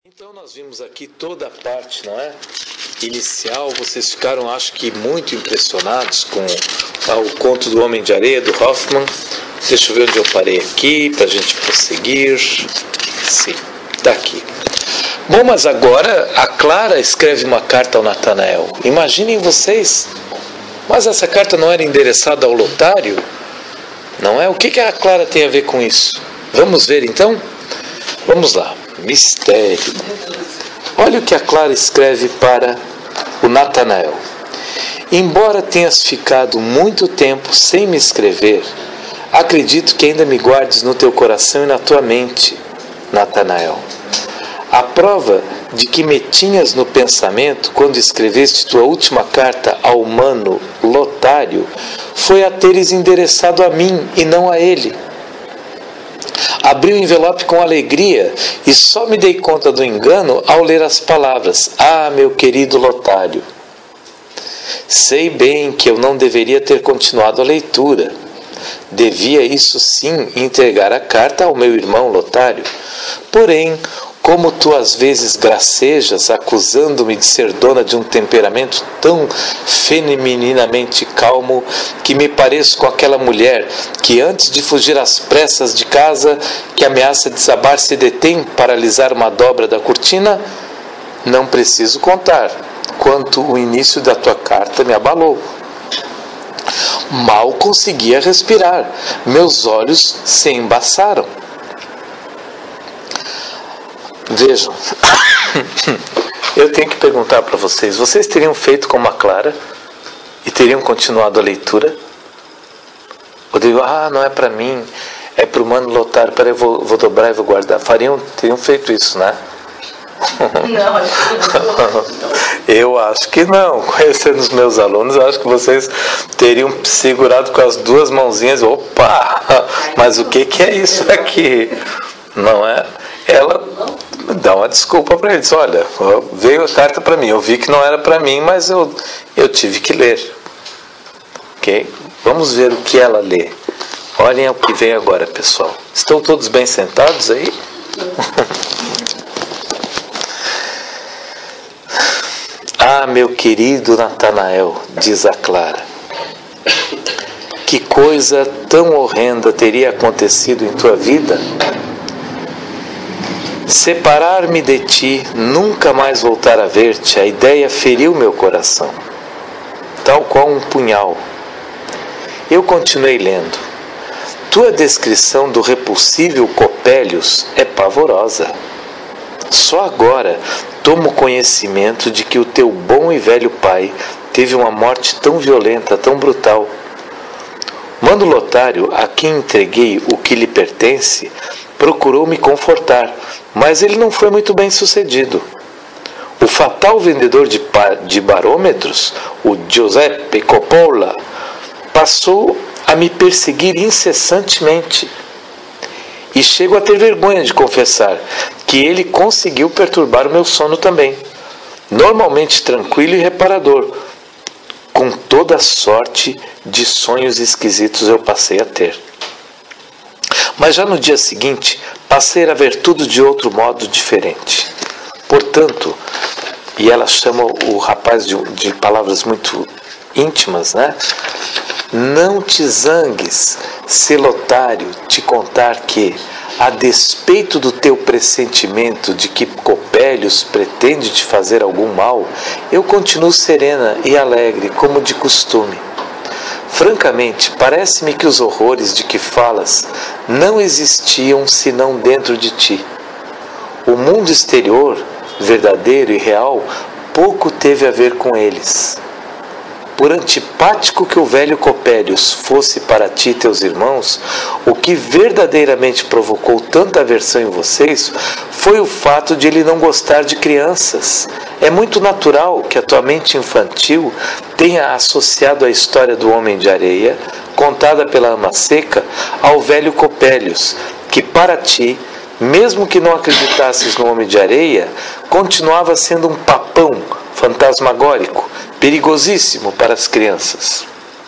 Então nós vimos aqui toda a parte, não é? Inicial. Vocês ficaram, acho que, muito impressionados com o conto do Homem de Areia, do Hoffmann. Deixa eu ver onde eu parei aqui, para a gente prosseguir. Sim, está aqui. Bom, mas agora a Clara escreve uma carta ao Natanael. Imaginem vocês, mas essa carta não era endereçada ao lotário? Não é? O que a Clara tem a ver com isso? Vamos ver então? Vamos lá. Mistério. Olha o que a Clara escreve para o Natanael. Embora tenhas ficado muito tempo sem me escrever, acredito que ainda me guardes no teu coração e na tua mente, Natanael. A prova de que me tinhas no pensamento quando escreveste tua última carta ao mano Lotário foi a teres endereçado a mim e não a ele. Abri o envelope com alegria e só me dei conta do engano ao ler as palavras: Ah, meu querido Lotário. Sei bem que eu não deveria ter continuado a leitura. Devia, isso sim, entregar a carta ao meu irmão Lotário. Porém, como tu às vezes gracejas, acusando-me de ser dona de um temperamento tão femininamente calmo, que me pareço com aquela mulher que, antes de fugir às pressas de casa, que ameaça desabar, se detém para alisar uma dobra da cortina, não preciso contar quanto o início da tua carta me abalou. Mal conseguia respirar, meus olhos se embaçaram. Vejam, eu tenho que perguntar para vocês: vocês teriam feito como a Clara e teriam continuado a leitura? Eu digo, não é para mim, é para o mano Lotário, peraí, vou dobrar e vou guardar. Teriam feito isso, né? Não, eu acho que não. Conhecendo os meus alunos, eu acho que vocês teriam segurado com as duas mãozinhas. Opa, mas o que é isso aqui? Não é? Ela dá uma desculpa para eles. Olha, veio a carta para mim, eu vi que não era para mim, mas eu tive que ler. Ok? Vamos ver o que ela lê. Olhem o que vem agora, pessoal. Estão todos bem sentados aí? Ah, meu querido Natanael, diz a Clara, que coisa tão horrenda teria acontecido em tua vida? Separar-me de ti, nunca mais voltar a ver-te, a ideia feriu meu coração, tal qual um punhal. Eu continuei lendo. Tua descrição do repulsível Copélios é pavorosa. Só agora tomo conhecimento de que o teu bom e velho pai teve uma morte tão violenta, tão brutal. Mano Lotário, a quem entreguei o que lhe pertence, procurou me confortar, mas ele não foi muito bem sucedido. O fatal vendedor de barômetros, o Giuseppe Coppola, passou a me perseguir incessantemente. E chego a ter vergonha de confessar que ele conseguiu perturbar o meu sono também. Normalmente tranquilo e reparador, com toda sorte de sonhos esquisitos eu passei a ter. Mas já no dia seguinte, passei a ver tudo de outro modo diferente. Portanto, e ela chama o rapaz de palavras muito íntimas, né? Não te zangues, se Lotário te contar que, a despeito do teu pressentimento de que Copélios pretende te fazer algum mal, eu continuo serena e alegre, como de costume. Francamente, parece-me que os horrores de que falas não existiam senão dentro de ti. O mundo exterior, verdadeiro e real, pouco teve a ver com eles. Por antipático que o velho Copélios fosse para ti e teus irmãos, o que verdadeiramente provocou tanta aversão em vocês foi o fato de ele não gostar de crianças. É muito natural que a tua mente infantil tenha associado a história do Homem de Areia, contada pela ama seca, ao velho Copélios, que para ti, mesmo que não acreditasses no Homem de Areia, continuava sendo um papão fantasmagórico, perigosíssimo para as crianças.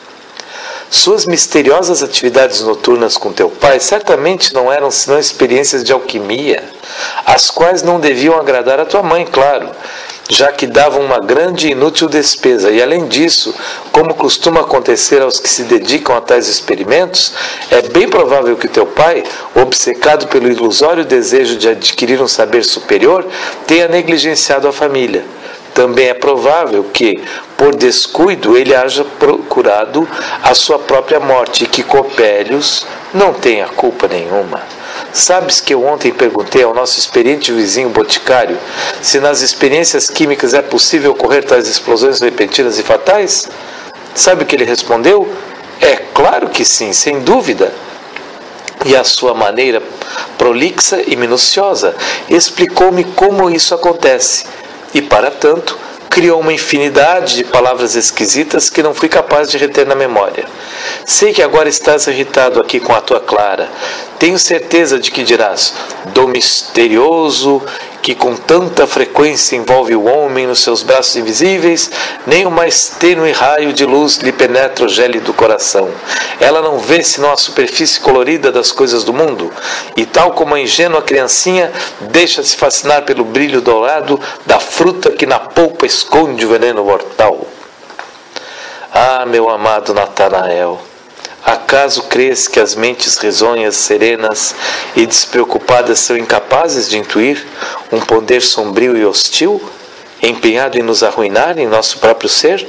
Suas misteriosas atividades noturnas com teu pai certamente não eram senão experiências de alquimia, as quais não deviam agradar a tua mãe, claro, já que davam uma grande e inútil despesa. E além disso, como costuma acontecer aos que se dedicam a tais experimentos, é bem provável que teu pai, obcecado pelo ilusório desejo de adquirir um saber superior, tenha negligenciado a família. Também é provável que, por descuido, ele haja procurado a sua própria morte e que Copélios não tenha culpa nenhuma. Sabes que eu ontem perguntei ao nosso experiente vizinho boticário se nas experiências químicas é possível ocorrer tais explosões repentinas e fatais? Sabe o que ele respondeu? É claro que sim, sem dúvida. E a sua maneira prolixa e minuciosa explicou-me como isso acontece. E, para tanto, criou uma infinidade de palavras esquisitas que não fui capaz de reter na memória. Sei que agora estás irritado aqui com a tua Clara. Tenho certeza de que dirás, do misterioso que com tanta frequência envolve o homem nos seus braços invisíveis, nem o mais tênue raio de luz lhe penetra o gélido coração. Ela não vê senão a superfície colorida das coisas do mundo, e tal como a ingênua criancinha, deixa-se fascinar pelo brilho dourado da fruta que na polpa esconde o veneno mortal. Ah, meu amado Natanael, acaso crês que as mentes risonhas, serenas e despreocupadas são incapazes de intuir um poder sombrio e hostil, empenhado em nos arruinar em nosso próprio ser?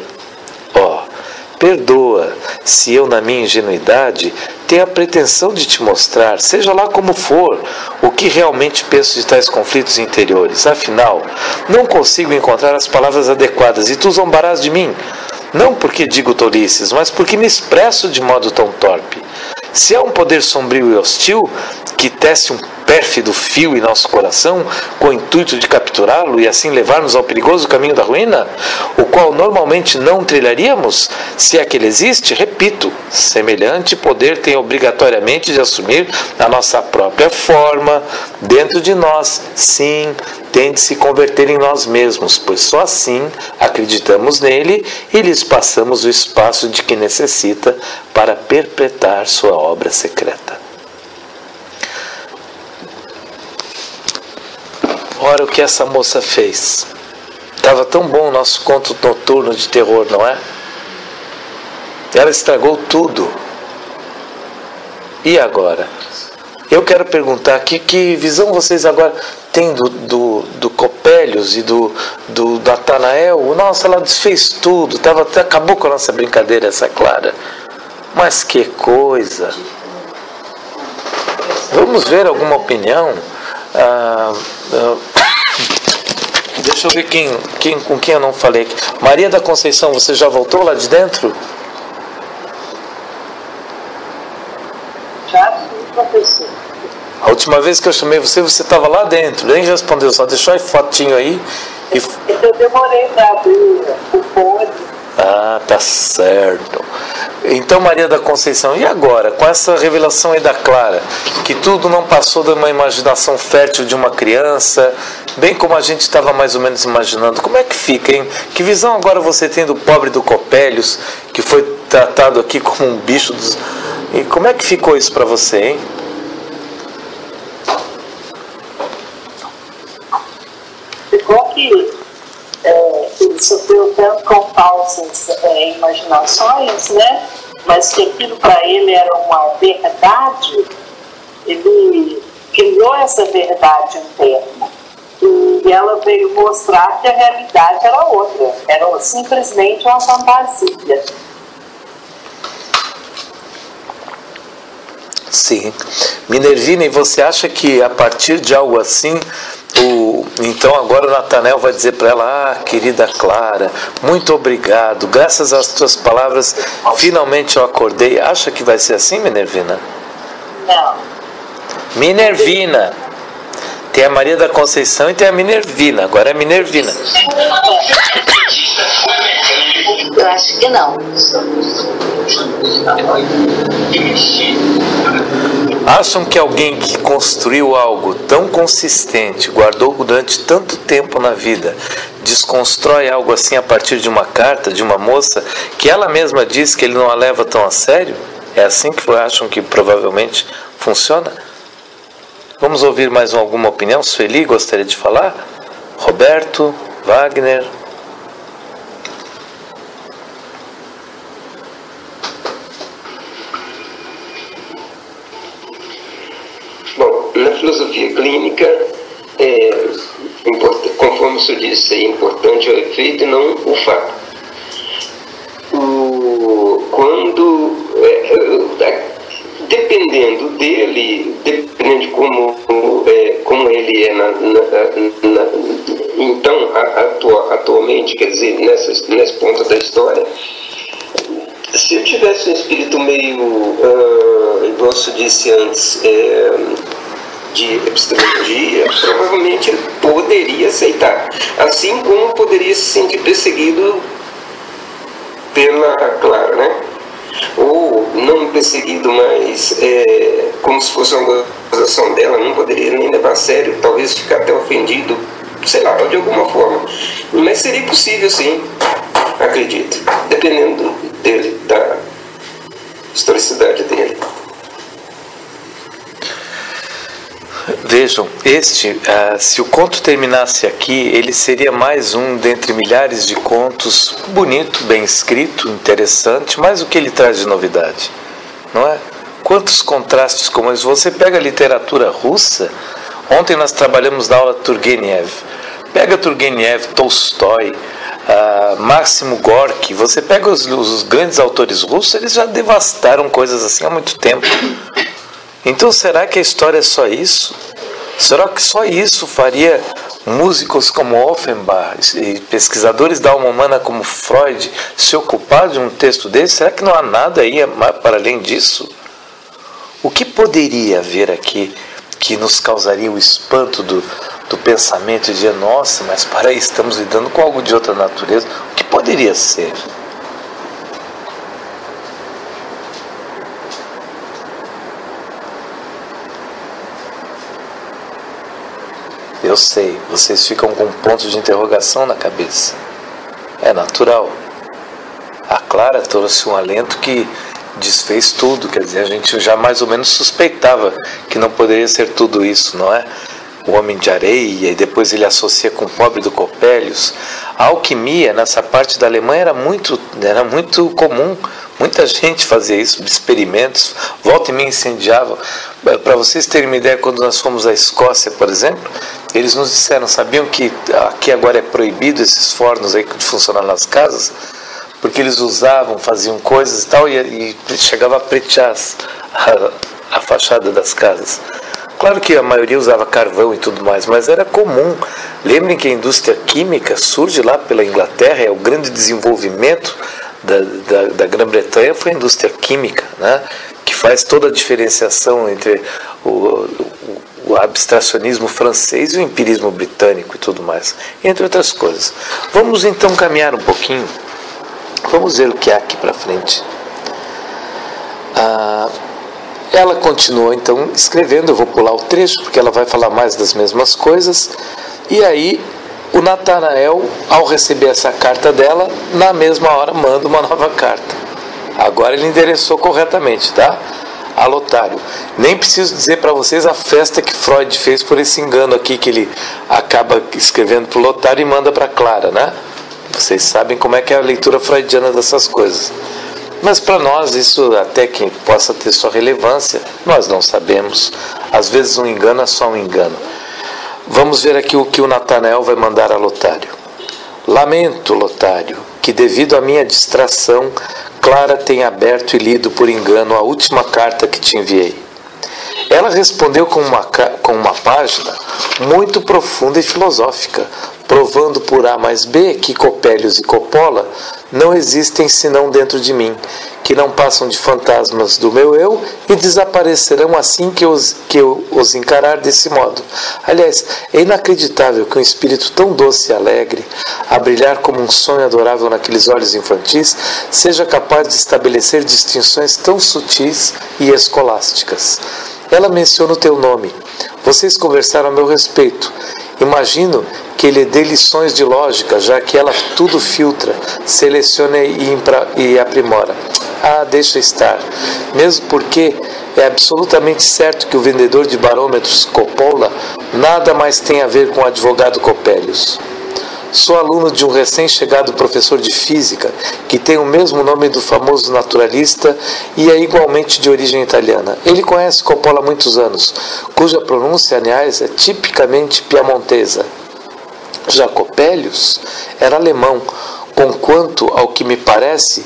Perdoa se eu, na minha ingenuidade, tenho a pretensão de te mostrar, seja lá como for, o que realmente penso de tais conflitos interiores. Afinal, não consigo encontrar as palavras adequadas e tu zombarás de mim. Não porque digo tolices, mas porque me expresso de modo tão torpe. Se há um poder sombrio e hostil que tece um pérfido fio em nosso coração com o intuito de capturá-lo e assim levar-nos ao perigoso caminho da ruína, o qual normalmente não trilharíamos, se é que ele existe, repito, semelhante poder tem obrigatoriamente de assumir a nossa própria forma dentro de nós. Sim, tem de se converter em nós mesmos, pois só assim acreditamos nele e lhes passamos o espaço de que necessita para perpetrar sua obra secreta. Ora, o que essa moça fez? Estava tão bom o nosso conto noturno de terror, não é? Ela estragou tudo. E agora? Eu quero perguntar aqui, que visão vocês agora têm do Copélios e do Natanael? Nossa, ela desfez tudo, acabou com a nossa brincadeira, essa Clara. Mas que coisa! Vamos ver alguma opinião? Deixa eu ver com quem eu não falei aqui. Maria da Conceição, você já voltou lá de dentro? Já sim, professor. A última vez que eu chamei você estava lá dentro, nem respondeu, só deixou a fotinho aí. Eu demorei para abrir o fone. Ah, tá certo. Então, Maria da Conceição, e agora? Com essa revelação aí da Clara, que tudo não passou de uma imaginação fértil de uma criança, bem como a gente estava mais ou menos imaginando, como é que fica, hein? Que visão agora você tem do pobre do Copélios, que foi tratado aqui como um bicho dos... E como é que ficou isso para você, hein? Ficou que ele sofreu tanto com falsas imaginações, né? Mas que aquilo para ele era uma verdade. Ele criou essa verdade interna. E ela veio mostrar que a realidade era outra. Era simplesmente uma fantasia. Sim. Minervina, e você acha que a partir de algo assim, então agora o Natanael vai dizer para ela, querida Clara, muito obrigado, graças às tuas palavras, finalmente eu acordei. Acha que vai ser assim, Minervina? Não. Minervina. Tem a Maria da Conceição e tem a Minervina. Agora é Minervina. Eu acho que não. Acham que alguém que construiu algo tão consistente, guardou durante tanto tempo na vida, desconstrói algo assim a partir de uma carta de uma moça que ela mesma diz que ele não a leva tão a sério? É assim que acham que provavelmente funciona? Vamos ouvir mais alguma opinião? Sueli gostaria de falar? Roberto, Wagner. Bom, na filosofia clínica, conforme o senhor disse, é importante o efeito e não o fato. Dependendo dele, dependendo de como ele é então, atualmente, quer dizer, nesse ponto da história, se eu tivesse um espírito meio, igual o senhor disse antes, de epistemologia, provavelmente ele poderia aceitar, assim como poderia se sentir perseguido pela Clara, né? Ou não perseguido, mas como se fosse uma acusação dela, não poderia nem levar a sério, talvez ficar até ofendido, sei lá, de alguma forma. Mas seria possível, sim, acredito, dependendo dele, da historicidade dele. Vejam, se o conto terminasse aqui, ele seria mais um dentre milhares de contos, bonito, bem escrito, interessante, mas o que ele traz de novidade, não é? Quantos contrastes como esse. Você pega a literatura russa, ontem nós trabalhamos na aula Turgenev, pega Turgenev, Tolstói, Máximo Gorky, você pega os grandes autores russos, eles já devastaram coisas assim há muito tempo. Então será que a história é só isso? Será que só isso faria músicos como Offenbach e pesquisadores da alma humana como Freud se ocupar de um texto desse? Será que não há nada aí para além disso? O que poderia haver aqui que nos causaria o espanto do pensamento e dizer, nossa, mas para aí estamos lidando com algo de outra natureza? O que poderia ser? Eu sei, vocês ficam com um ponto de interrogação na cabeça. É natural. A Clara trouxe um alento que desfez tudo, quer dizer, a gente já mais ou menos suspeitava que não poderia ser tudo isso, não é? O homem de areia, e depois ele associa com o pobre do Copélios. A alquimia, nessa parte da Alemanha, era muito comum. Muita gente fazia isso, experimentos, volta e meia incendiavam. Para vocês terem uma ideia, quando nós fomos à Escócia, por exemplo, eles nos disseram, sabiam que aqui agora é proibido esses fornos aí de funcionar nas casas? Porque eles usavam, faziam coisas e tal, e chegava a pretear a fachada das casas. Claro que a maioria usava carvão e tudo mais, mas era comum. Lembrem que a indústria química surge lá pela Inglaterra, é o grande desenvolvimento da Grã-Bretanha foi a indústria química, né? Que faz toda a diferenciação entre o abstracionismo francês e o empirismo britânico e tudo mais, entre outras coisas. Vamos então caminhar um pouquinho, vamos ver o que há aqui para frente. Ela continua então escrevendo, eu vou pular o trecho porque ela vai falar mais das mesmas coisas, e aí o Natanael, ao receber essa carta dela, na mesma hora manda uma nova carta. Agora ele endereçou corretamente, tá? A Lotário. Nem preciso dizer para vocês a festa que Freud fez por esse engano aqui, que ele acaba escrevendo para o Lotário e manda para Clara, né? Vocês sabem como é que é a leitura freudiana dessas coisas. Mas para nós isso até que possa ter sua relevância, nós não sabemos. Às vezes um engano é só um engano. Vamos ver aqui o que o Natanael vai mandar a Lotário. Lamento, Lotário, que devido à minha distração, Clara tenha aberto e lido por engano a última carta que te enviei. Ela respondeu com uma página muito profunda e filosófica, provando por A mais B que Copélios e Coppola não existem senão dentro de mim, que não passam de fantasmas do meu eu e desaparecerão assim que eu os encarar desse modo. Aliás, é inacreditável que um espírito tão doce e alegre, a brilhar como um sonho adorável naqueles olhos infantis, seja capaz de estabelecer distinções tão sutis e escolásticas. Ela menciona o teu nome. Vocês conversaram a meu respeito. Imagino que ele dê lições de lógica, já que ela tudo filtra, seleciona e aprimora. deixa estar. Mesmo porque é absolutamente certo que o vendedor de barômetros Coppola nada mais tem a ver com o advogado Coppelius. Sou aluno de um recém-chegado professor de física que tem o mesmo nome do famoso naturalista e é igualmente de origem italiana. Ele conhece Coppola há muitos anos, cuja pronúncia, aliás, é tipicamente piamontesa. Já Coppelius era alemão, conquanto, ao que me parece,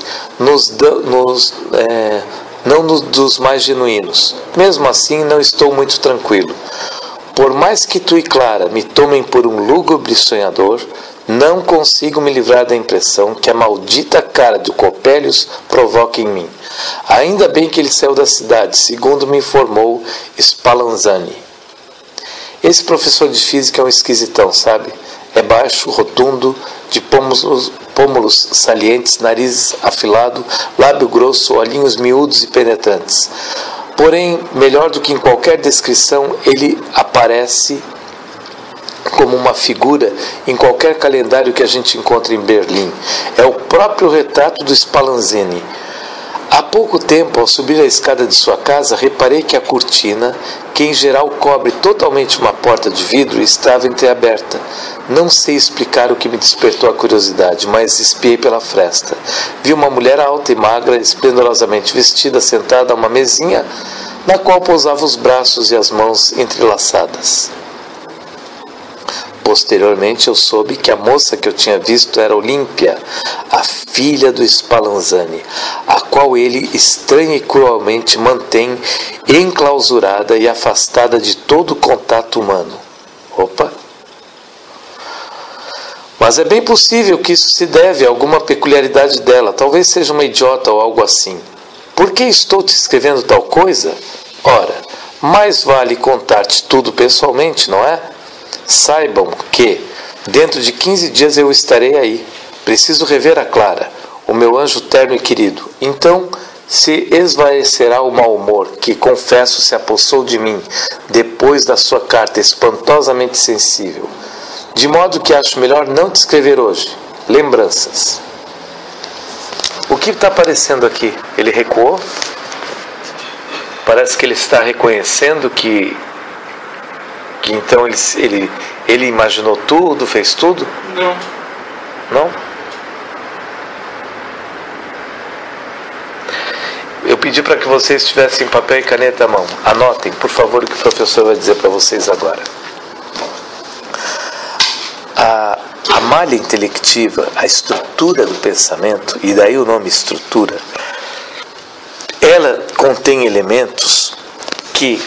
não dos mais genuínos. Mesmo assim, não estou muito tranquilo. Por mais que tu e Clara me tomem por um lúgubre sonhador, não consigo me livrar da impressão que a maldita cara do Coppelius provoca em mim. Ainda bem que ele saiu da cidade, segundo me informou Spallanzani. Esse professor de física é um esquisitão, sabe? É baixo, rotundo, de pômulos salientes, nariz afilado, lábio grosso, olhinhos miúdos e penetrantes. Porém, melhor do que em qualquer descrição, ele aparece como uma figura em qualquer calendário que a gente encontra em Berlim. É o próprio retrato do Spallanzani. Há pouco tempo, ao subir a escada de sua casa, reparei que a cortina, que em geral cobre totalmente uma porta de vidro, estava entreaberta. Não sei explicar o que me despertou a curiosidade, mas espiei pela fresta. Vi uma mulher alta e magra, esplendorosamente vestida, sentada a uma mesinha, na qual pousava os braços e as mãos entrelaçadas. Posteriormente eu soube que a moça que eu tinha visto era Olímpia, a filha do Spallanzani, a qual ele estranha e cruelmente mantém enclausurada e afastada de todo contato humano. Opa! Mas é bem possível que isso se deve a alguma peculiaridade dela, talvez seja uma idiota ou algo assim. Por que estou te escrevendo tal coisa? Ora, mais vale contar-te tudo pessoalmente, não é? Saibam que, dentro de 15 dias eu estarei aí. Preciso rever a Clara, o meu anjo terno e querido. Então se esvaecerá o mau humor que, confesso, se apossou de mim depois da sua carta espantosamente sensível. De modo que acho melhor não te escrever hoje. Lembranças. O que está aparecendo aqui? Ele recuou? Parece que ele está reconhecendo que então ele imaginou tudo, fez tudo? Não. Não? Eu pedi para que vocês tivessem papel e caneta à mão. Anotem, por favor, o que o professor vai dizer para vocês agora. A malha intelectiva, a estrutura do pensamento, e daí o nome estrutura, ela contém elementos que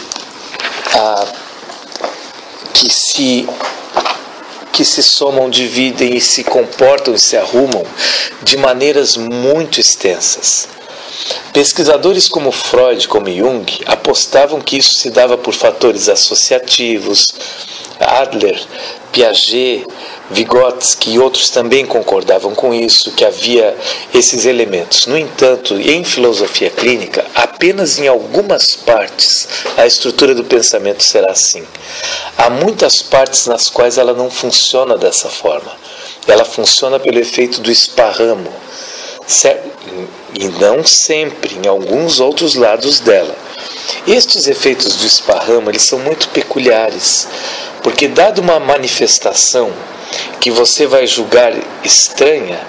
se somam, dividem e se comportam e se arrumam de maneiras muito extensas. Pesquisadores como Freud, como Jung, apostavam que isso se dava por fatores associativos. Adler, Piaget, Vygotsky e outros também concordavam com isso, que havia esses elementos. No entanto, em filosofia clínica, apenas em algumas partes a estrutura do pensamento será assim. Há muitas partes nas quais ela não funciona dessa forma. Ela funciona pelo efeito do esparramo. E não sempre, em alguns outros lados dela. Estes efeitos do esparramo, eles são muito peculiares, porque dada uma manifestação que você vai julgar estranha,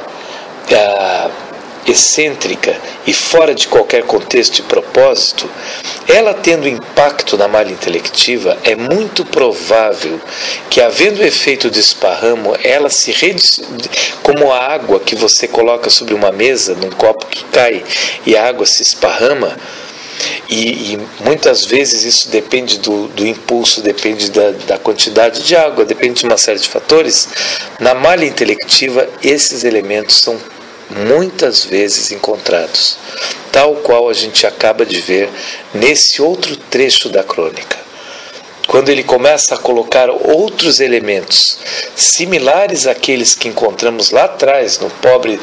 excêntrica e fora de qualquer contexto e propósito, ela tendo impacto na malha intelectiva, é muito provável que, havendo o efeito de esparramo, ela se como a água que você coloca sobre uma mesa, num copo que cai e a água se esparrama, e muitas vezes isso depende do impulso, depende da quantidade de água, depende de uma série de fatores. Na malha intelectiva, esses elementos são muitas vezes encontrados, tal qual a gente acaba de ver nesse outro trecho da crônica. Quando ele começa a colocar outros elementos similares àqueles que encontramos lá atrás no pobre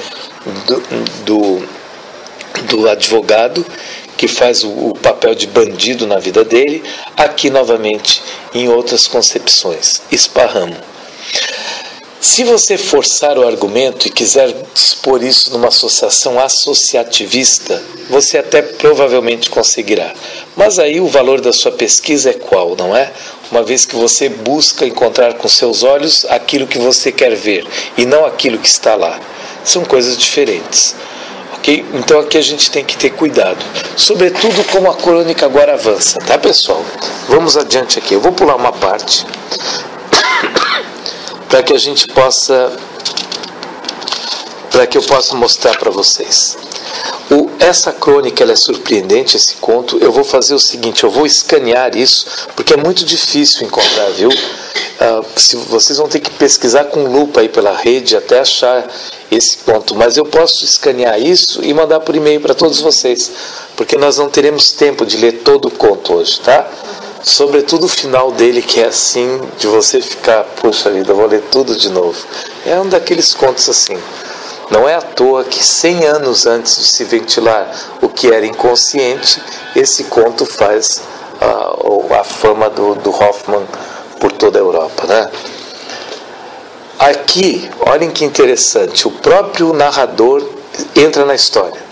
do advogado, que faz o papel de bandido na vida dele, aqui novamente em outras concepções. Esparramo. Se você forçar o argumento e quiser expor isso numa associação associativista, você até provavelmente conseguirá. Mas aí o valor da sua pesquisa é qual, não é? Uma vez que você busca encontrar com seus olhos aquilo que você quer ver e não aquilo que está lá. São coisas diferentes. Okay? Então aqui a gente tem que ter cuidado, sobretudo como a crônica agora avança, tá, pessoal? Vamos adiante aqui. Eu vou pular uma parte para que a gente possa, para que eu possa mostrar para vocês. Essa crônica ela é surpreendente, esse conto. Eu vou fazer o seguinte, eu vou escanear isso, porque é muito difícil encontrar, viu? Vocês vão ter que pesquisar com lupa aí pela rede até achar esse conto, mas eu posso escanear isso e mandar por e-mail para todos vocês, porque nós não teremos tempo de ler todo o conto hoje, tá? Sobretudo o final dele, que é assim, de você ficar, puxa vida, eu vou ler tudo de novo. É um daqueles contos assim. Não é à toa que 100 anos antes de se ventilar o que era inconsciente, esse conto faz a fama do Hoffmann por toda a Europa, né? Aqui, olhem que interessante, o próprio narrador entra na história.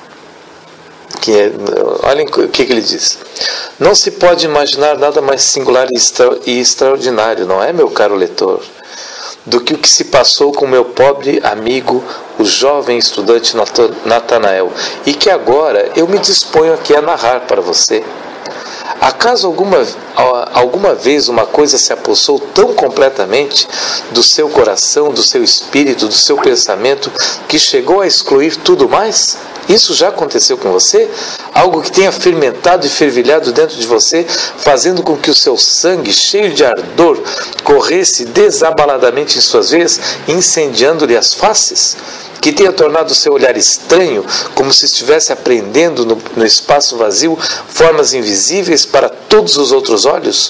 Olhem o que ele diz. Não se pode imaginar nada mais singular e extraordinário, não é, meu caro leitor, do que o que se passou com meu pobre amigo, o jovem estudante Natanael, e que agora eu me disponho aqui a narrar para você. Acaso alguma vez uma coisa se apossou tão completamente do seu coração, do seu espírito, do seu pensamento, que chegou a excluir tudo mais? Isso já aconteceu com você? Algo que tenha fermentado e fervilhado dentro de você, fazendo com que o seu sangue, cheio de ardor, corresse desabaladamente em suas veias, incendiando-lhe as faces? Que tenha tornado o seu olhar estranho, como se estivesse apreendendo no espaço vazio formas invisíveis para todos os outros olhos?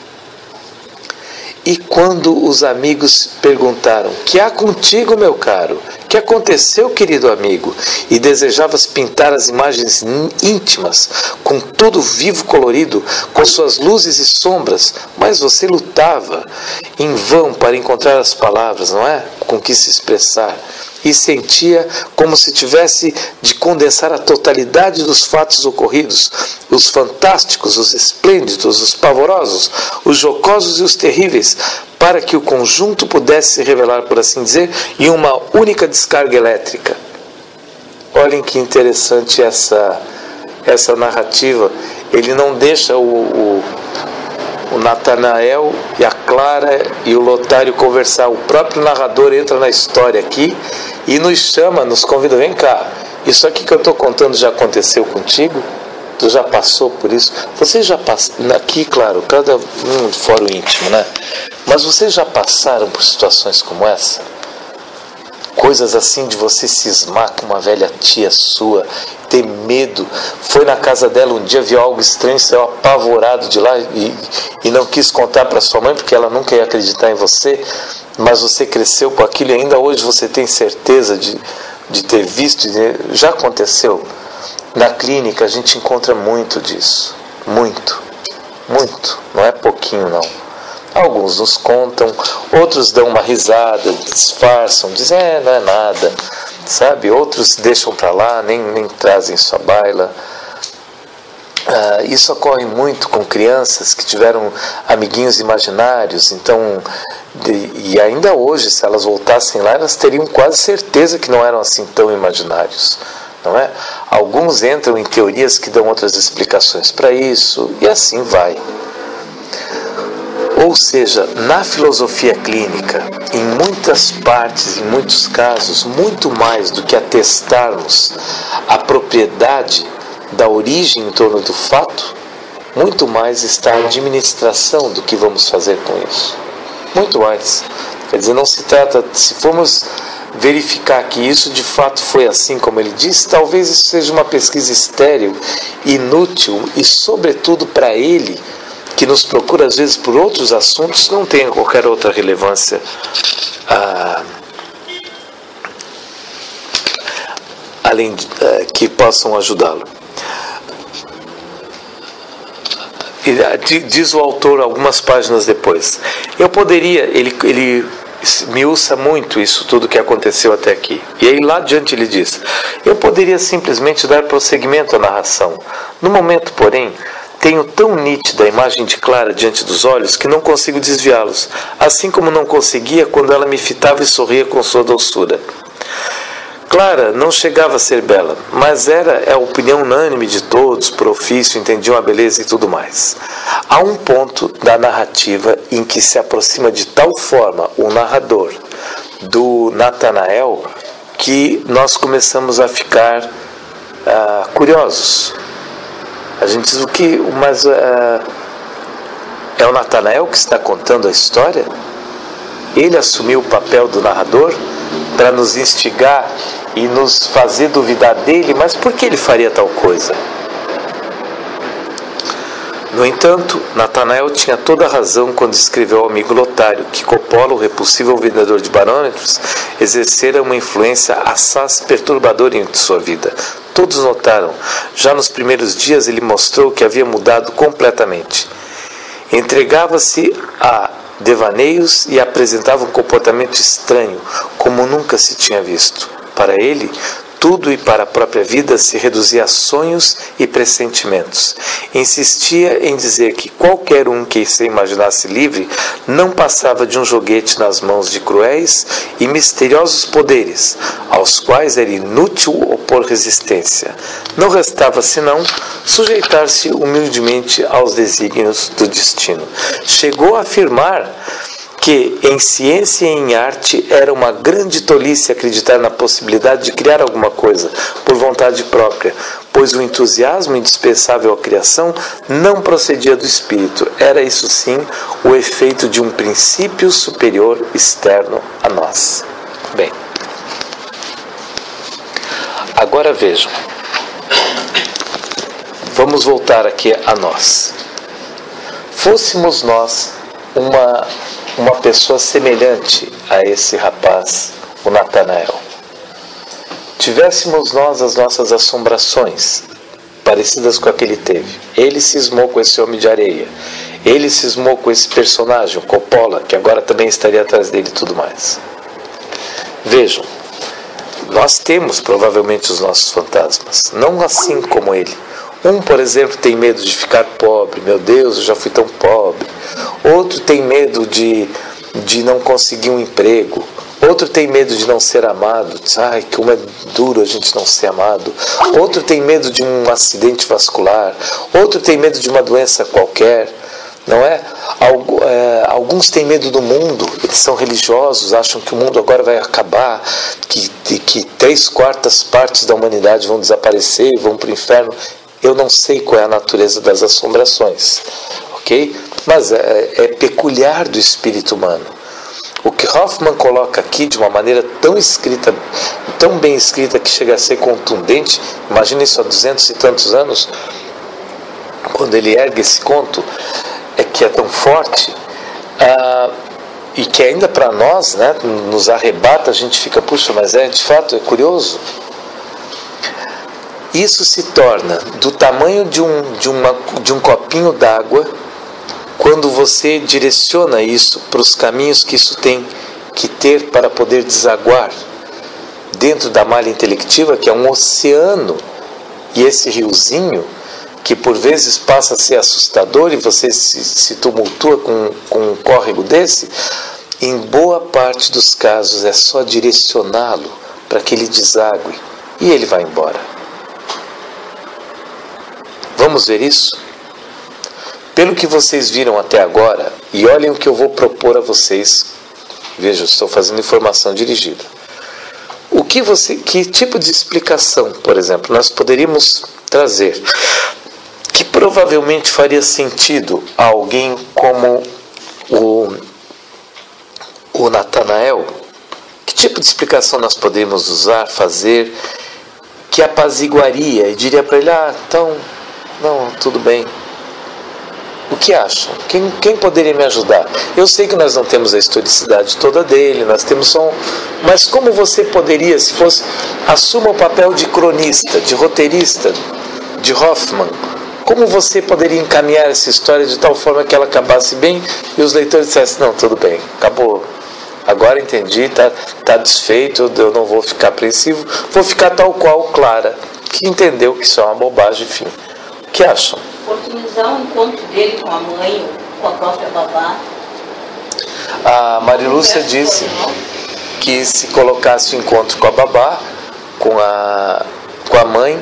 E quando os amigos perguntaram: que há contigo, meu caro? Que aconteceu, querido amigo? E desejavas pintar as imagens íntimas, com tudo vivo colorido, com suas luzes e sombras, mas você lutava em vão para encontrar as palavras, não é? Com que se expressar. E sentia como se tivesse de condensar a totalidade dos fatos ocorridos, os fantásticos, os esplêndidos, os pavorosos, os jocosos e os terríveis, para que o conjunto pudesse se revelar, por assim dizer, em uma única descarga elétrica. Olhem que interessante essa narrativa. Ele não deixa o Natanael e a Clara e o Lotário conversar. O próprio narrador entra na história aqui e nos chama, nos convida: vem cá, isso aqui que eu estou contando já aconteceu contigo? Tu já passou por isso? Vocês já passaram, aqui claro, cada um de fórum íntimo, né? Mas vocês já passaram por situações como essa? Coisas assim de você cismar com uma velha tia sua, ter medo, foi na casa dela um dia, viu algo estranho, saiu apavorado de lá e não quis contar para sua mãe porque ela nunca ia acreditar em você, mas você cresceu com aquilo e ainda hoje você tem certeza de ter visto. Já aconteceu. Na clínica a gente encontra muito disso, muito, não é pouquinho não. Alguns nos contam, outros dão uma risada, disfarçam, dizem, não é nada, sabe? Outros deixam para lá, nem trazem sua baila. Isso ocorre muito com crianças que tiveram amiguinhos imaginários, então, e ainda hoje, se elas voltassem lá, elas teriam quase certeza que não eram assim tão imaginários, não é? Alguns entram em teorias que dão outras explicações para isso, e assim vai. Ou seja, na filosofia clínica, em muitas partes, em muitos casos, muito mais do que atestarmos a propriedade da origem em torno do fato, muito mais está a administração do que vamos fazer com isso. Muito mais. Quer dizer, não se trata, se formos verificar que isso de fato foi assim como ele disse, talvez isso seja uma pesquisa estéril, inútil e, sobretudo, para ele, que nos procura às vezes por outros assuntos, não tenha qualquer outra relevância além que possam ajudá-lo. Diz o autor algumas páginas depois: eu poderia, ele esmiuça muito isso tudo que aconteceu até aqui. E aí lá adiante ele diz: eu poderia simplesmente dar prosseguimento à narração. No momento, porém, tenho tão nítida a imagem de Clara diante dos olhos que não consigo desviá-los, assim como não conseguia quando ela me fitava e sorria com sua doçura. Clara não chegava a ser bela, mas era a opinião unânime de todos, por ofício, entendiam a beleza e tudo mais. Há um ponto da narrativa em que se aproxima de tal forma o narrador do Natanael que nós começamos a ficar curiosos. A gente diz o que, mas é o Natanael que está contando a história? Ele assumiu o papel do narrador para nos instigar e nos fazer duvidar dele, mas por que ele faria tal coisa? No entanto, Natanael tinha toda a razão quando escreveu ao amigo Lotário que Coppola, o repulsivo vendedor de barômetros, exercera uma influência assaz perturbadora em sua vida. Todos notaram. Já nos primeiros dias ele mostrou que havia mudado completamente. Entregava-se a devaneios e apresentava um comportamento estranho, como nunca se tinha visto. Para ele, tudo e para a própria vida se reduzia a sonhos e pressentimentos. Insistia em dizer que qualquer um que se imaginasse livre não passava de um joguete nas mãos de cruéis e misteriosos poderes, aos quais era inútil opor resistência. Não restava senão sujeitar-se humildemente aos desígnios do destino. Chegou a afirmar que em ciência e em arte era uma grande tolice acreditar na possibilidade de criar alguma coisa por vontade própria, pois o entusiasmo indispensável à criação não procedia do espírito. Era isso sim o efeito de um princípio superior externo a nós. Bem, agora vejam, vamos voltar aqui a nós. Fôssemos nós uma pessoa semelhante a esse rapaz, o Natanael. Tivéssemos nós as nossas assombrações, parecidas com a que ele teve. Ele cismou com esse homem de areia. Ele cismou com esse personagem, o Coppola, que agora também estaria atrás dele e tudo mais. Vejam, nós temos provavelmente os nossos fantasmas, não assim como ele. Um, por exemplo, tem medo de ficar pobre. Meu Deus, eu já fui tão pobre. Outro tem medo de não conseguir um emprego. Outro tem medo de não ser amado. Diz, ai, como é duro a gente não ser amado. Outro tem medo de um acidente vascular. Outro tem medo de uma doença qualquer. Não é? Alguns têm medo do mundo. Eles são religiosos, acham que o mundo agora vai acabar, que 3/4 partes da humanidade vão desaparecer e vão para o inferno. Eu não sei qual é a natureza das assombrações, ok? Mas é peculiar do espírito humano. O que Hoffman coloca aqui de uma maneira tão bem escrita que chega a ser contundente, imagina isso há 200 e tantos anos, quando ele ergue esse conto, que é tão forte, e que ainda para nós, né, nos arrebata, a gente fica, puxa, mas de fato é curioso. Isso se torna do tamanho de um copinho d'água quando você direciona isso para os caminhos que isso tem que ter para poder desaguar dentro da malha intelectiva, que é um oceano, e esse riozinho, que por vezes passa a ser assustador e você se tumultua com um córrego desse, em boa parte dos casos é só direcioná-lo para que ele desague e ele vai embora. Vamos ver isso? Pelo que vocês viram até agora, e olhem o que eu vou propor a vocês, vejam, estou fazendo informação dirigida. Que tipo de explicação, por exemplo, nós poderíamos trazer, que provavelmente faria sentido a alguém como o Natanael? Que tipo de explicação nós poderíamos usar, fazer, que apaziguaria e diria para ele, então... Não, tudo bem. O que acham? Quem poderia me ajudar? Eu sei que nós não temos a historicidade toda dele, nós temos só mas como você poderia, se fosse... Assuma o papel de cronista, de roteirista, de Hoffman. Como você poderia encaminhar essa história de tal forma que ela acabasse bem e os leitores dissessem, não, tudo bem, acabou. agora entendi, tá desfeito, eu não vou ficar apreensivo, vou ficar tal qual Clara, que entendeu que isso é uma bobagem, enfim. O que acham? Oportunizar o encontro dele com a mãe, com a própria babá. A Marilúcia disse que se colocasse o encontro com a babá, com a mãe...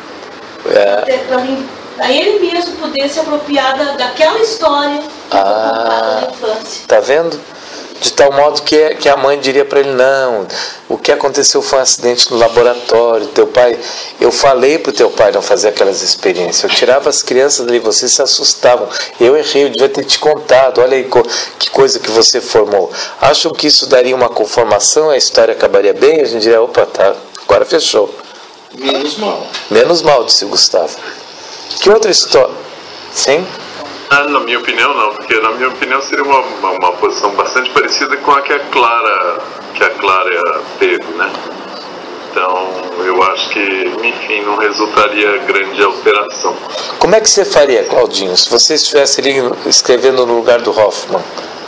Para ele mesmo poder se apropriar daquela história que foi contada na infância. Tá vendo? De tal modo que a mãe diria para ele, não, o que aconteceu foi um acidente no laboratório, teu pai, eu falei para o teu pai não fazer aquelas experiências, eu tirava as crianças dali, vocês se assustavam, eu errei, eu devia ter te contado, olha aí que coisa que você formou. Acham que isso daria uma conformação, a história acabaria bem? A gente diria, opa, tá, agora fechou. Menos mal. Menos mal, disse o Gustavo. Que outra história? Sim? Na minha opinião não, porque na minha opinião seria uma posição bastante parecida com a que a Clara teve, né? Então eu acho que, enfim, não resultaria grande alteração. Como é que você faria, Claudinho, se você estivesse ali escrevendo no lugar do Hoffman?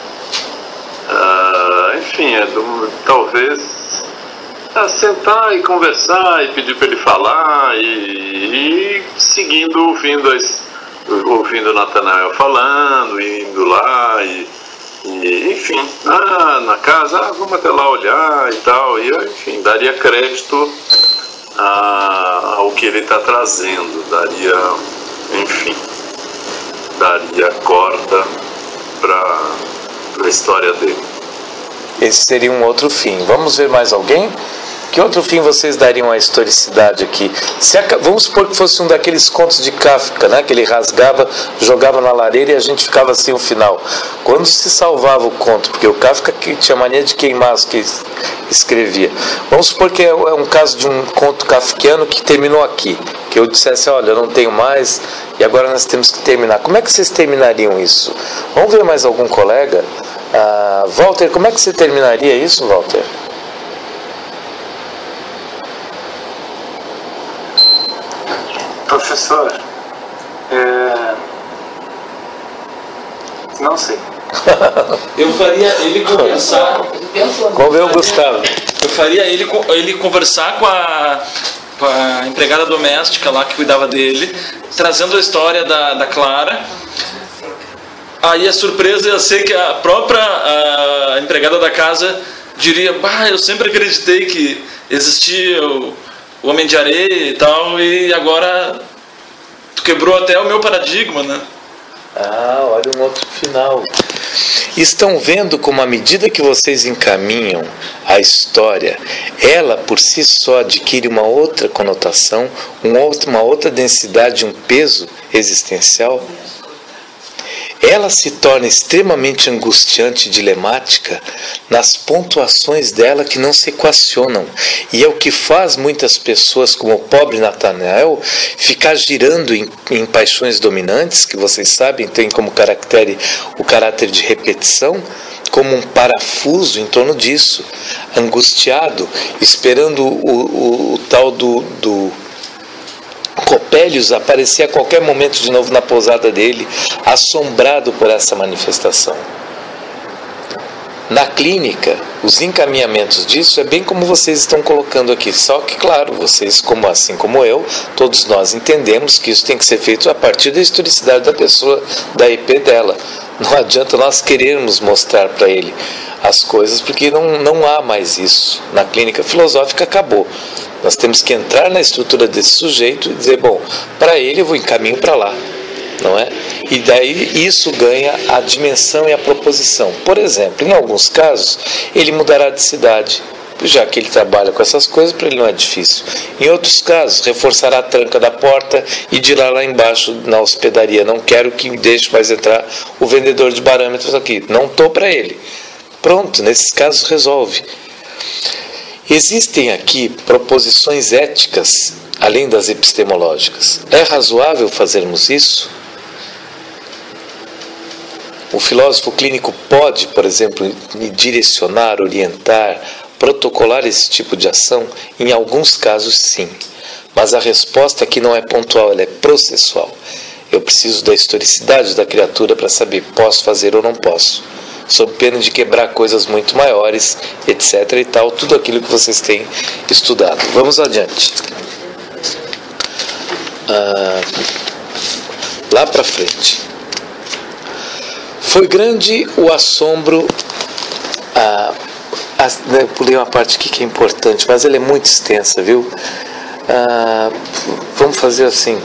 Enfim, talvez sentar e conversar e pedir para ele falar e seguindo, ouvindo o Natanael falando, indo lá enfim, na casa, vamos até lá olhar e tal, e enfim, daria crédito ao que ele está trazendo, daria corda para a história dele. Esse seria um outro fim. Vamos ver mais alguém? Que outro fim vocês dariam à historicidade aqui? Vamos supor que fosse um daqueles contos de Kafka, né? Que ele rasgava, jogava na lareira e a gente ficava assim o final. Quando se salvava o conto? Porque o Kafka tinha mania de queimar os que escrevia. Vamos supor que é um caso de um conto kafkiano que terminou aqui. Que eu dissesse, olha, eu não tenho mais e agora nós temos que terminar. Como é que vocês terminariam isso? Vamos ver mais algum colega? Walter, como é que você terminaria isso, Walter? Professor, não sei. Eu faria ele conversar. Vamos ver o Gustavo. Eu faria ele conversar com a empregada doméstica lá que cuidava dele, trazendo a história da Clara. Aí a surpresa ia ser que a própria empregada da casa diria, eu sempre acreditei que existia o Homem de Areia e tal, e agora tu quebrou até o meu paradigma, né? Olha um outro final. Estão vendo como à medida que vocês encaminham a história, ela por si só adquire uma outra conotação, uma outra densidade, um peso existencial? Ela se torna extremamente angustiante e dilemática nas pontuações dela que não se equacionam. E é o que faz muitas pessoas, como o pobre Natanael, ficar girando em paixões dominantes, que vocês sabem, tem como caráter o caráter de repetição, como um parafuso em torno disso, angustiado, esperando o tal do Copélios aparecer a qualquer momento de novo na pousada dele, assombrado por essa manifestação. Na clínica, os encaminhamentos disso é bem como vocês estão colocando aqui, só que, claro, vocês, assim como eu, todos nós entendemos que isso tem que ser feito a partir da historicidade da pessoa, da EP dela. Não adianta nós querermos mostrar para ele as coisas, porque não há mais isso. Na clínica filosófica acabou. Nós temos que entrar na estrutura desse sujeito e dizer, bom, para ele eu vou em caminho para lá, não é? E daí isso ganha a dimensão e a proposição. Por exemplo, em alguns casos, ele mudará de cidade, já que ele trabalha com essas coisas, para ele não é difícil. Em outros casos, reforçará a tranca da porta e dirá lá embaixo na hospedaria, não quero que deixe mais entrar o vendedor de parâmetros aqui, não estou para ele. Pronto, nesses casos resolve. Existem aqui proposições éticas, além das epistemológicas. É razoável fazermos isso? O filósofo clínico pode, por exemplo, direcionar, orientar, protocolar esse tipo de ação? Em alguns casos, sim. Mas a resposta aqui não é pontual, ela é processual. Eu preciso da historicidade da criatura para saber posso fazer ou não posso. sob pena de quebrar coisas muito maiores, etc. e tal, tudo aquilo que vocês têm estudado. Vamos adiante. Lá para frente. Foi grande o assombro. Pulei uma parte aqui que é importante, mas ela é muito extensa, viu? Vamos fazer assim.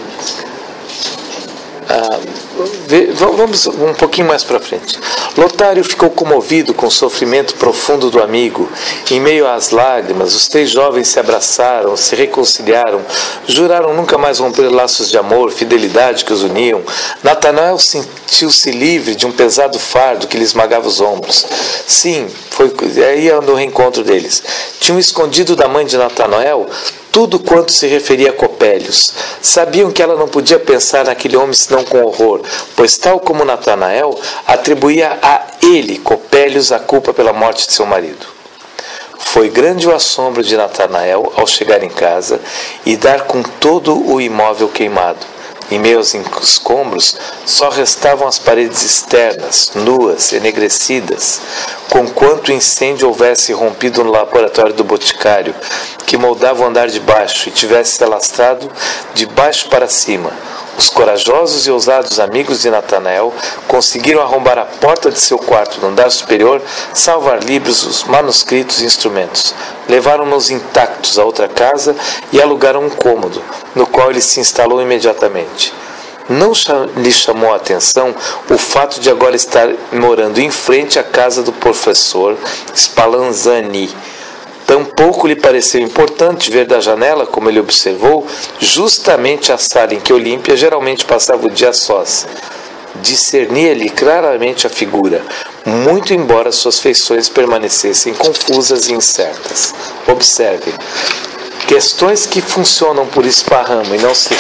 Vamos um pouquinho mais para frente. Lotário ficou comovido com o sofrimento profundo do amigo. Em meio às lágrimas, os 3 jovens se abraçaram, se reconciliaram, juraram nunca mais romper laços de amor, fidelidade que os uniam. Natanael sentiu-se livre de um pesado fardo que lhe esmagava os ombros. Sim, aí no reencontro deles. Tinham escondido da mãe de Natanael tudo quanto se referia a Copélios. Sabiam que ela não podia pensar naquele homem senão com horror, pois tal como Natanael, atribuía a ele, Copélios, a culpa pela morte de seu marido. Foi grande o assombro de Natanael ao chegar em casa e dar com todo o imóvel queimado. Em meio aos escombros, só restavam as paredes externas, nuas, enegrecidas, conquanto o incêndio houvesse rompido no laboratório do boticário, que moldava o andar de baixo e tivesse se alastrado de baixo para cima. Os corajosos e ousados amigos de Natanael conseguiram arrombar a porta de seu quarto no andar superior, salvar livros, os manuscritos e instrumentos. Levaram-nos intactos a outra casa e alugaram um cômodo, no qual ele se instalou imediatamente. Não lhe chamou a atenção o fato de agora estar morando em frente à casa do professor Spallanzani. Tampouco lhe pareceu importante ver da janela, como ele observou, justamente a sala em que Olímpia geralmente passava o dia a sós. Discernia-lhe claramente a figura, muito embora suas feições permanecessem confusas e incertas. Observe. Questões que funcionam por esparramo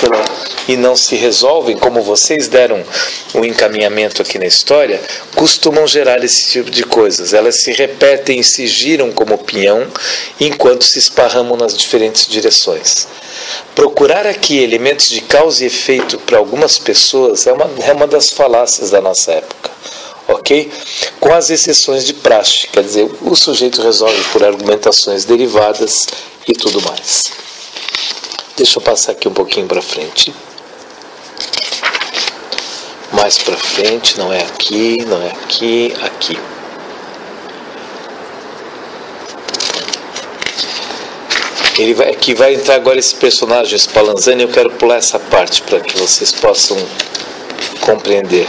e não se resolvem, como vocês deram um encaminhamento aqui na história, costumam gerar esse tipo de coisas. Elas se repetem e se giram como pinhão enquanto se esparramam nas diferentes direções. Procurar aqui elementos de causa e efeito para algumas pessoas é uma das falácias da nossa época. Ok? Com as exceções de praxe, quer dizer, o sujeito resolve por argumentações derivadas e tudo mais. Deixa eu passar aqui um pouquinho para frente. Mais para frente, não é aqui, não é aqui, aqui. Aqui vai entrar agora esse personagem, Spallanzani. Eu quero pular essa parte para que vocês possam compreender.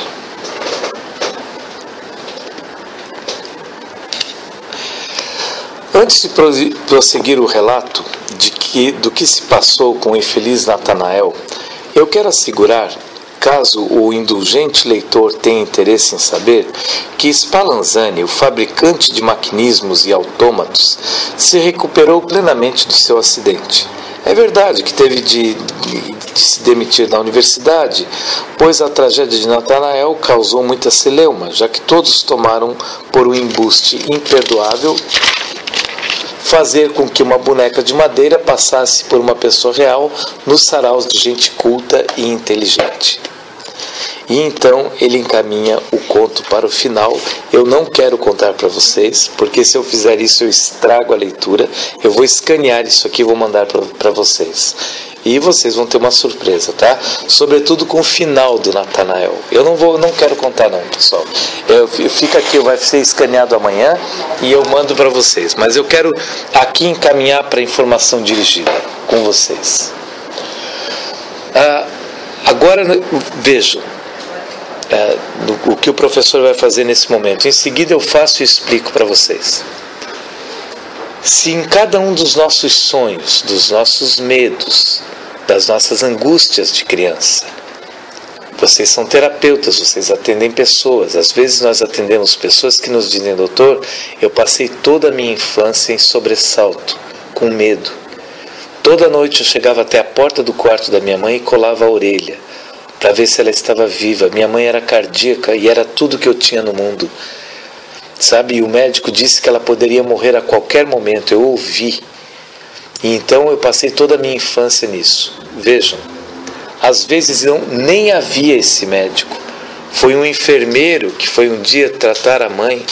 Antes de prosseguir o relato do que se passou com o infeliz Natanael, eu quero assegurar, caso o indulgente leitor tenha interesse em saber, que Spallanzani, o fabricante de maquinismos e autômatos, se recuperou plenamente do seu acidente. É verdade que teve de se demitir da universidade, pois a tragédia de Natanael causou muita celeuma, já que todos tomaram por um embuste imperdoável fazer com que uma boneca de madeira passasse por uma pessoa real nos saraus de gente culta e inteligente. E então ele encaminha o conto para o final. Eu não quero contar para vocês, porque se eu fizer isso eu estrago a leitura. Eu vou escanear isso aqui e vou mandar para vocês. E vocês vão ter uma surpresa, tá? Sobretudo com o final do Natanael. Eu não quero contar não, pessoal. Fica aqui, vai ser escaneado amanhã e eu mando para vocês. Mas eu quero aqui encaminhar para a informação dirigida com vocês. Agora vejam o que o professor vai fazer nesse momento. Em seguida eu faço e explico para vocês. Se em cada um dos nossos sonhos, dos nossos medos, das nossas angústias de criança, vocês são terapeutas, vocês atendem pessoas. Às vezes nós atendemos pessoas que nos dizem: doutor, eu passei toda a minha infância em sobressalto, com medo. Toda noite eu chegava até a porta do quarto da minha mãe e colava a orelha, para ver se ela estava viva. Minha mãe era cardíaca e era tudo que eu tinha no mundo. Sabe, e o médico disse que ela poderia morrer a qualquer momento. Eu ouvi. E então eu passei toda a minha infância nisso. Vejam, às vezes nem havia esse médico. Foi um enfermeiro que foi um dia tratar a mãe,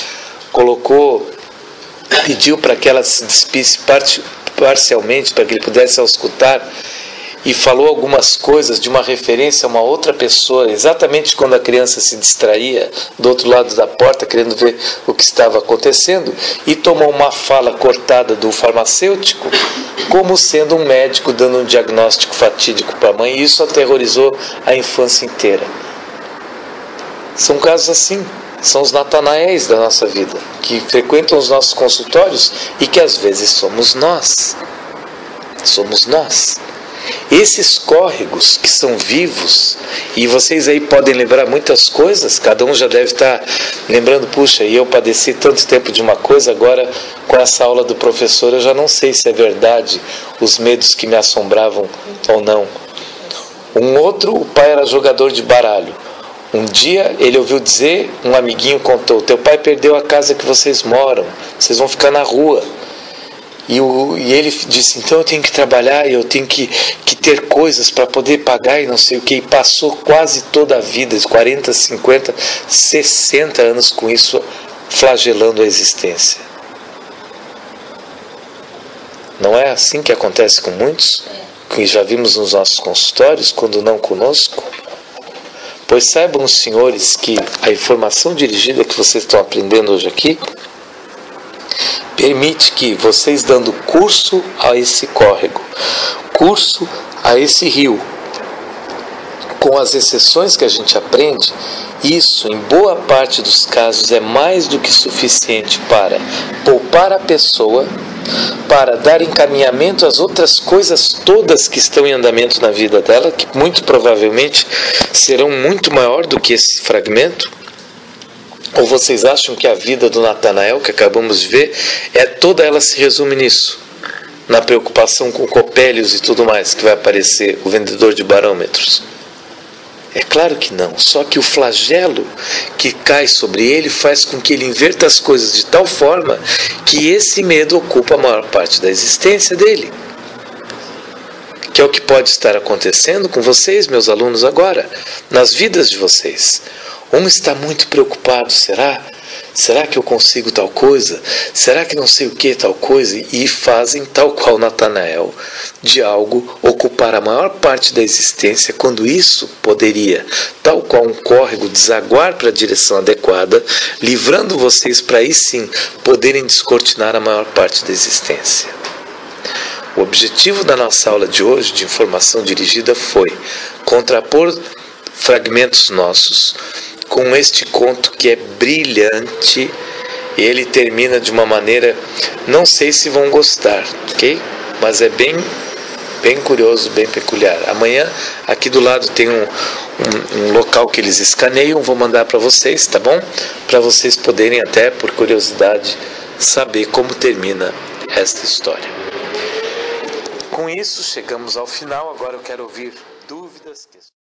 pediu para que ela se despisse parcialmente, para que ele pudesse auscultar, e falou algumas coisas de uma referência a uma outra pessoa, exatamente quando a criança se distraía do outro lado da porta, querendo ver o que estava acontecendo, e tomou uma fala cortada do farmacêutico, como sendo um médico dando um diagnóstico fatídico para a mãe, e isso aterrorizou a infância inteira. São casos assim, são os Natanaéis da nossa vida, que frequentam os nossos consultórios e que às vezes somos nós. Somos nós. Esses córregos que são vivos, e vocês aí podem lembrar muitas coisas, cada um já deve estar lembrando, puxa, e eu padeci tanto tempo de uma coisa, agora com essa aula do professor eu já não sei se é verdade os medos que me assombravam ou não. Um outro, o pai era jogador de baralho. Um dia ele ouviu dizer, um amiguinho contou, teu pai perdeu a casa que vocês moram, vocês vão ficar na rua. E ele disse, então eu tenho que trabalhar, eu tenho que ter coisas para poder pagar e não sei o que. E passou quase toda a vida, 40, 50, 60 anos com isso, flagelando a existência. Não é assim que acontece com muitos? Que já vimos nos nossos consultórios, quando não conosco? Pois saibam os senhores que a informação dirigida que vocês estão aprendendo hoje aqui permite que vocês, dando curso a esse córrego, curso a esse rio, com as exceções que a gente aprende, isso em boa parte dos casos é mais do que suficiente para poupar a pessoa, para dar encaminhamento às outras coisas todas que estão em andamento na vida dela, que muito provavelmente serão muito maior do que esse fragmento. Ou vocês acham que a vida do Natanael, que acabamos de ver, toda ela se resume nisso? Na preocupação com copélios e tudo mais, que vai aparecer o vendedor de barômetros? É claro que não. Só que o flagelo que cai sobre ele faz com que ele inverta as coisas de tal forma que esse medo ocupa a maior parte da existência dele. Que é o que pode estar acontecendo com vocês, meus alunos, agora, nas vidas de vocês. Um está muito preocupado, será? Será que eu consigo tal coisa? Será que não sei o que tal coisa? E fazem tal qual Natanael, de algo ocupar a maior parte da existência, quando isso poderia, tal qual um córrego, desaguar para a direção adequada, livrando vocês para aí sim poderem descortinar a maior parte da existência. O objetivo da nossa aula de hoje, de informação dirigida, foi contrapor fragmentos nossos com este conto que é brilhante. Ele termina de uma maneira, não sei se vão gostar, ok? Mas é bem curioso, bem peculiar. Amanhã, aqui do lado tem um local que eles escaneiam, vou mandar para vocês, tá bom? Para vocês poderem até, por curiosidade, saber como termina esta história. Com isso, chegamos ao final. Agora eu quero ouvir dúvidas, questões.